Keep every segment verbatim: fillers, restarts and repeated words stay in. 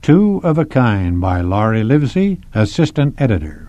Two of a Kind by Laurie Livesey, Assistant Editor.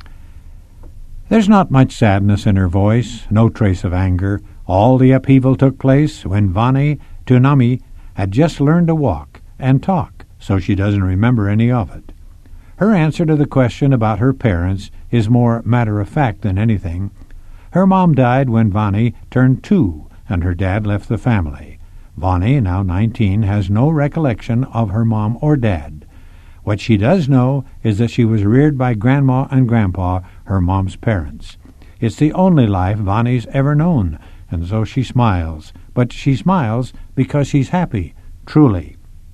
There's not much sadness in her voice, no trace of anger. All the upheaval took place when Vani Tunami had just learned to walk and talk, so she doesn't remember any of it. Her answer to the question about her parents is more matter-of-fact than anything. Her mom died when Vani turned two, and her dad left the family. Vani, now nineteen, has no recollection of her mom or dad. What she does know is that she was reared by Grandma and Grandpa, her mom's parents. It's the only life Vani's ever known, and so she smiles. But she smiles because she's happy, truly.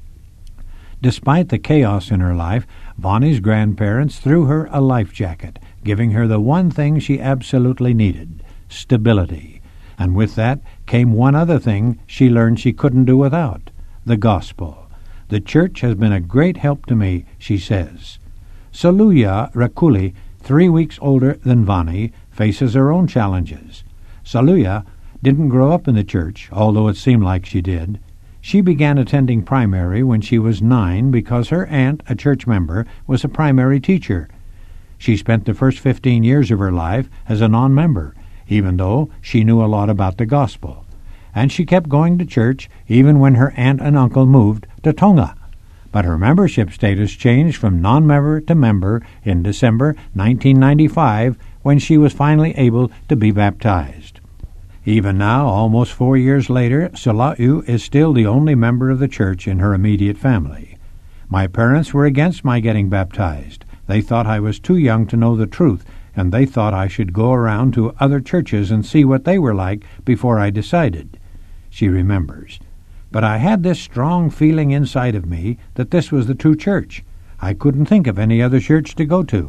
Despite the chaos in her life, Vani's grandparents threw her a life jacket, giving her the one thing she absolutely needed, stability. And with that came one other thing she learned she couldn't do without, the gospel. The church has been a great help to me, she says. Saluya Rakuli, three weeks older than Vani, faces her own challenges. Saluya didn't grow up in the church, although it seemed like she did. She began attending primary when she was nine because her aunt, a church member, was a primary teacher. She spent the first fifteen years of her life as a non-member, even though she knew a lot about the gospel. And she kept going to church even when her aunt and uncle moved to Tonga. But her membership status changed from non-member to member in December nineteen ninety-five when she was finally able to be baptized. Even now, almost four years later, Sala'u is still the only member of the church in her immediate family. My parents were against my getting baptized. They thought I was too young to know the truth, and they thought I should go around to other churches and see what they were like before I decided, she remembers. But I had this strong feeling inside of me that this was the true church. I couldn't think of any other church to go to.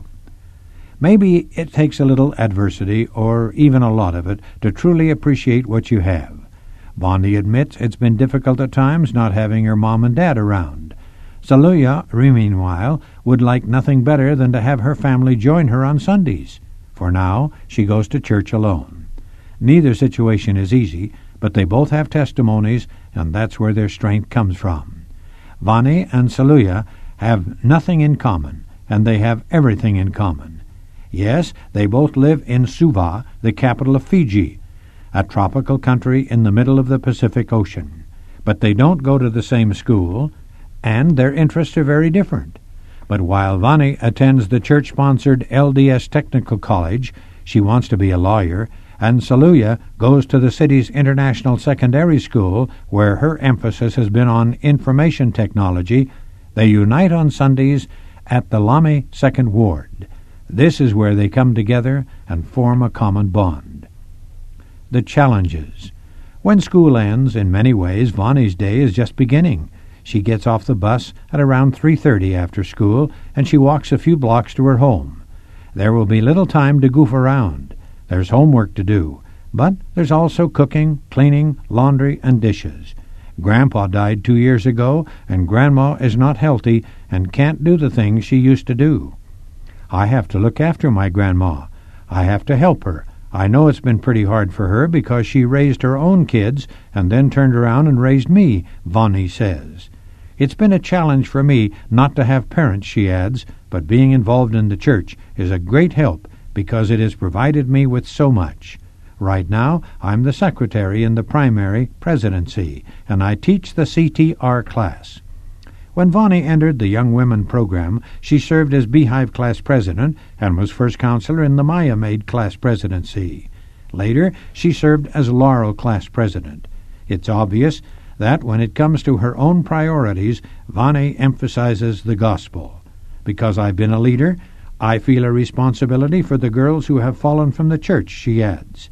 Maybe it takes a little adversity, or even a lot of it, to truly appreciate what you have. Vani admits it's been difficult at times not having her mom and dad around. Saluya, meanwhile, would like nothing better than to have her family join her on Sundays. For now, she goes to church alone. Neither situation is easy, but they both have testimonies, and that's where their strength comes from. Vani and Saluya have nothing in common, and they have everything in common. Yes, they both live in Suva, the capital of Fiji, a tropical country in the middle of the Pacific Ocean. But they don't go to the same school, and their interests are very different. But while Vani attends the church-sponsored L D S Technical College, she wants to be a lawyer, and Saluya goes to the city's International Secondary School, where her emphasis has been on information technology, they unite on Sundays at the Lamy Second Ward. This is where they come together and form a common bond. The challenges. When school ends, in many ways, Vani's day is just beginning. She gets off the bus at around three thirty after school, and she walks a few blocks to her home. There will be little time to goof around. There's homework to do, but there's also cooking, cleaning, laundry, and dishes. Grandpa died two years ago, and Grandma is not healthy and can't do the things she used to do. I have to look after my grandma. I have to help her. I know it's been pretty hard for her because she raised her own kids and then turned around and raised me, Vani says. It's been a challenge for me not to have parents, she adds, but being involved in the church is a great help because it has provided me with so much. Right now, I'm the secretary in the primary presidency, and I teach the C T R class. When Vani entered the Young Women program, she served as Beehive class president and was first counselor in the Maya Maid class presidency. Later, she served as Laurel class president. It's obvious that when it comes to her own priorities, Vani emphasizes the gospel. Because I've been a leader, I feel a responsibility for the girls who have fallen from the church, she adds.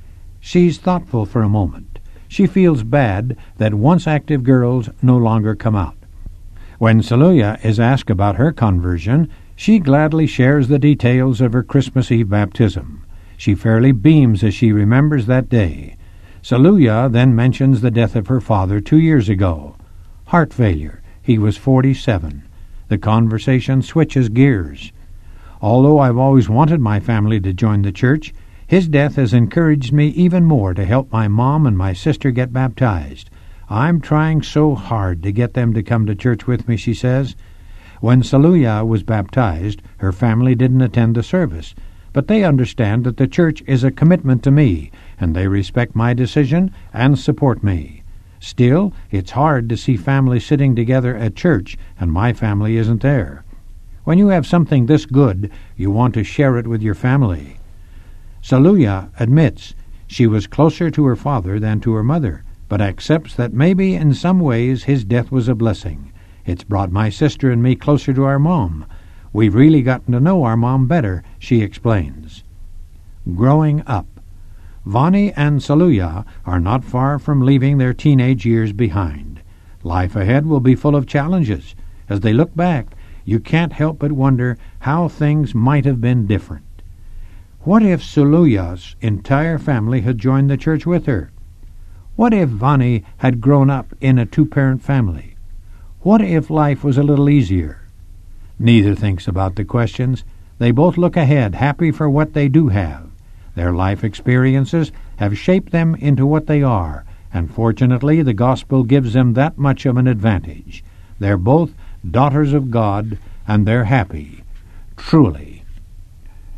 She's thoughtful for a moment. She feels bad that once active girls no longer come out. When Saluya is asked about her conversion, she gladly shares the details of her Christmas Eve baptism. She fairly beams as she remembers that day. Saluya then mentions the death of her father two years ago. Heart failure. He was forty-seven. The conversation switches gears. Although I've always wanted my family to join the church, his death has encouraged me even more to help my mom and my sister get baptized. I'm trying so hard to get them to come to church with me, she says. When Saluya was baptized, her family didn't attend the service, but they understand that the church is a commitment to me, and they respect my decision and support me. Still, it's hard to see families sitting together at church, and my family isn't there. When you have something this good, you want to share it with your family. Saluya admits she was closer to her father than to her mother, but accepts that maybe in some ways his death was a blessing. It's brought my sister and me closer to our mom. We've really gotten to know our mom better, she explains. Growing up. Vani and Saluya are not far from leaving their teenage years behind. Life ahead will be full of challenges. As they look back, you can't help but wonder how things might have been different. What if Saluya's entire family had joined the church with her? What if Vani had grown up in a two-parent family? What if life was a little easier? Neither thinks about the questions. They both look ahead, happy for what they do have. Their life experiences have shaped them into what they are, and fortunately the gospel gives them that much of an advantage. They're both daughters of God, and they're happy. Truly.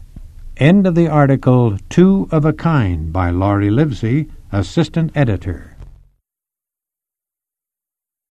End of the article Two of a Kind by Laurie Livesey, Assistant Editor.